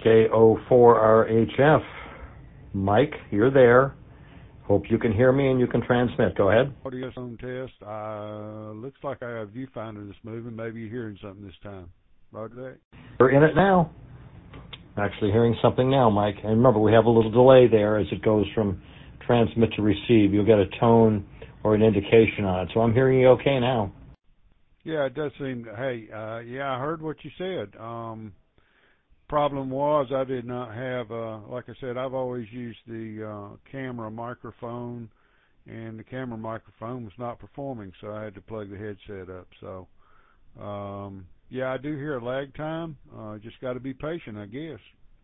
KO4RHF. Mike, you're there. Hope you can hear me and you can transmit. Go ahead. Audio phone test. Looks like I have viewfinder that's moving. Maybe you're hearing something this time. Roger that. We're in it now. Actually hearing something now, Mike. And remember, we have a little delay there as it goes from transmit to receive. You'll get a tone or an indication on it. So I'm hearing you okay now. Yeah, it does seem. Hey, I heard what you said. Problem was I did not have, like I said, I've always used the camera microphone, and the camera microphone was not performing, so I had to plug the headset up. So, I do hear a lag time. Just got to be patient, I guess.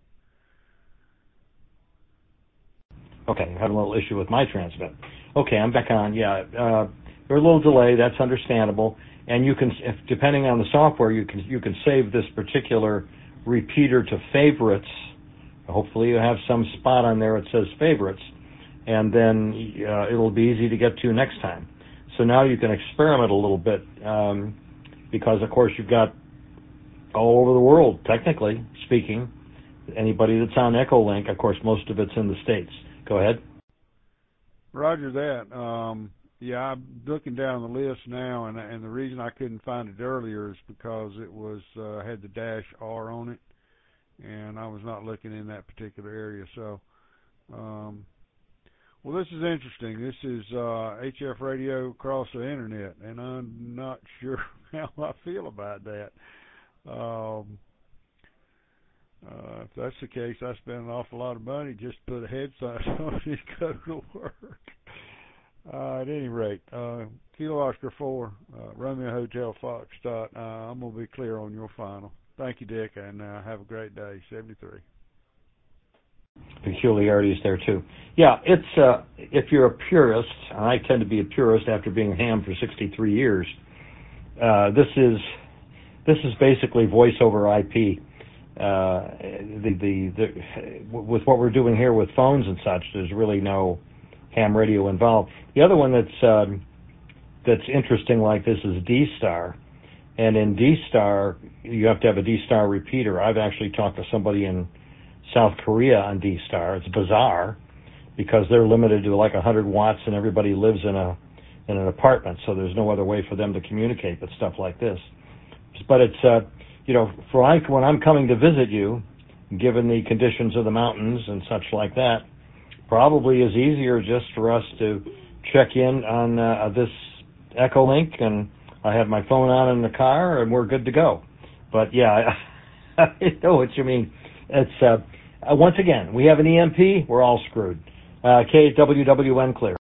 Okay, I had a little issue with my transmit. Okay, I'm back on. Yeah, there's a little delay. That's understandable. And you can, depending on the software, you can save this particular repeater to favorites. Hopefully you have some spot on there that says favorites, and then it'll be easy to get to next time. So now you can experiment a little bit because, of course, you've got all over the world, technically speaking, anybody that's on Echolink. Of course, most of it's in the States. Go ahead. Roger that. I'm looking down the list now, and the reason I couldn't find it earlier is because it was had the -R on it, and I was not looking in that particular area. So, well, this is interesting. This is HF radio across the internet, and I'm not sure how I feel about that. If that's the case, I spend an awful lot of money just to put a headset on and go to work. At any rate, Kilo Oscar 4, Romeo Hotel Foxtrot. I'm going to be clear on your final. Thank you, Dick, and have a great day. 73. Peculiarities there, too. Yeah, it's if you're a purist, and I tend to be a purist after being a ham for 63 years, this is basically voice over IP. With what we're doing here with phones and such, there's really no ham radio involved. The other one that's interesting like this is D-Star, and in D-Star you have to have a D-Star repeater. I've actually talked to somebody in South Korea on D-Star. It's bizarre because they're limited to like 100 watts and everybody lives in an apartment, so there's no other way for them to communicate with stuff like this. But it's when I'm coming to visit you, given the conditions of the mountains and such like that, probably is easier just for us to check in on this Echolink, and I have my phone on in the car, and we're good to go. But yeah, I know what you mean. It's once again, we have an EMP, we're all screwed. KWWN clear.